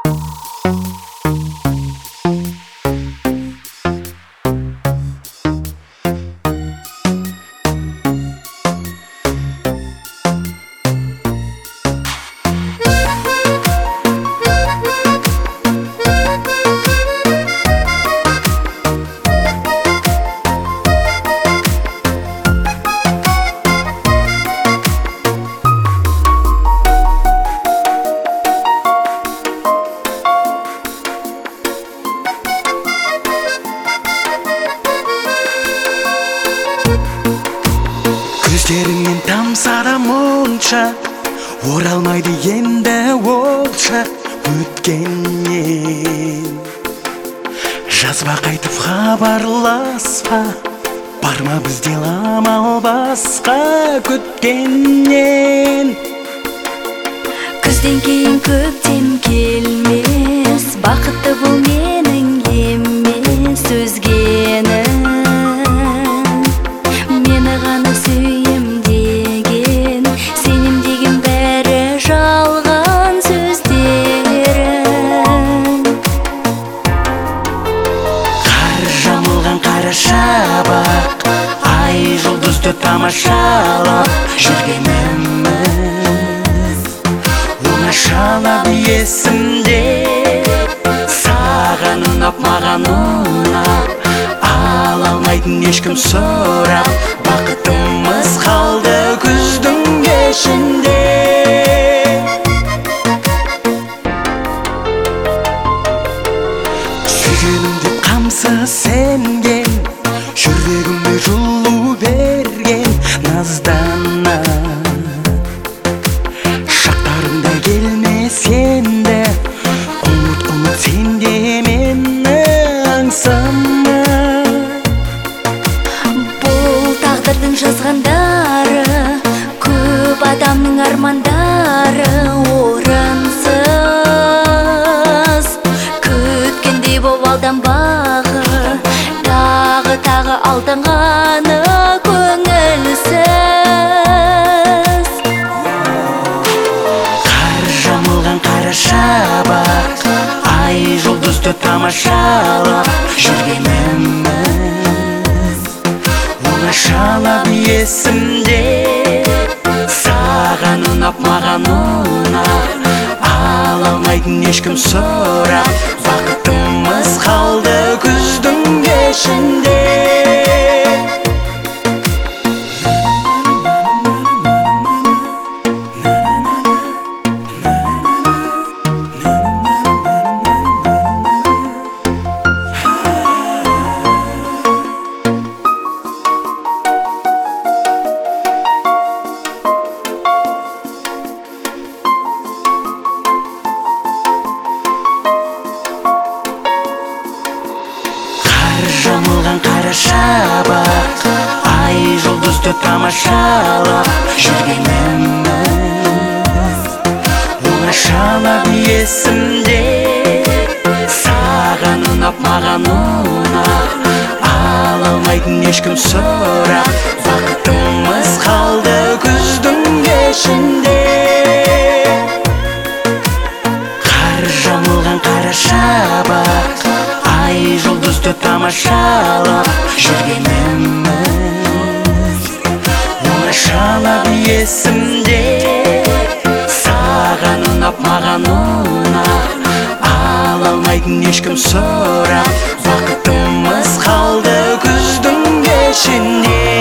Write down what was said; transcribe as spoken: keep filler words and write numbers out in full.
Көздеріңнен тамсара мұнша оралмайды енді ол шақ өткеннен. Жазба қайтып хабарласпа, барма бізде амал басқа күткеннен. Күзден кейін көктем келмес, бақытты бұл менің емес өзгенің. Мені ғана сүйем деген, сенем деген бәрі жалған сөздерің. Қар жамылған қара шабақ, ай жұлдызды тамашалап жүргеніміз оңашалап есімде. Саған ұнап маған ұнап, ала алмайтын ешкім сұрап, бақытымыз қалды күздің кешінде. Сүйгенім деп қамсы сенген, жүрегіме жылу берген наздана. Шақтарымда келмес енді, ұмыт ұмыт сенде мені аңсама. Бұл тағдырдың жазғандары, көп адамның армандары орынсыз. Күткендей боп алданбағы, тағы тағы алданғаны көңілсіз. Қар жамылған қара шабақ, ай жұлдызды тамашалап жүргеніміз оңашалап есімде. Саған ұнап маған ұнап, ала алмайтын ешкім сұрап, бақытымыз қалды күздің кешінде. Жамылған қара шабақ, ай жұлдызды тамашалап жүргеніміз оңашалап есімде. Саған ұнап маған ұнап, ала алмайтын ешкім сұрап, бақытымыз қалды күздің кешінде. Қар жамылған қара шабақ, ай жұлдызды тамашалап жүргеніміз оңашалап есімде. Саған ұнап маған ұнап, ала алмайтын ешкім сұрап, бақытымыз қалды күздің кешінде.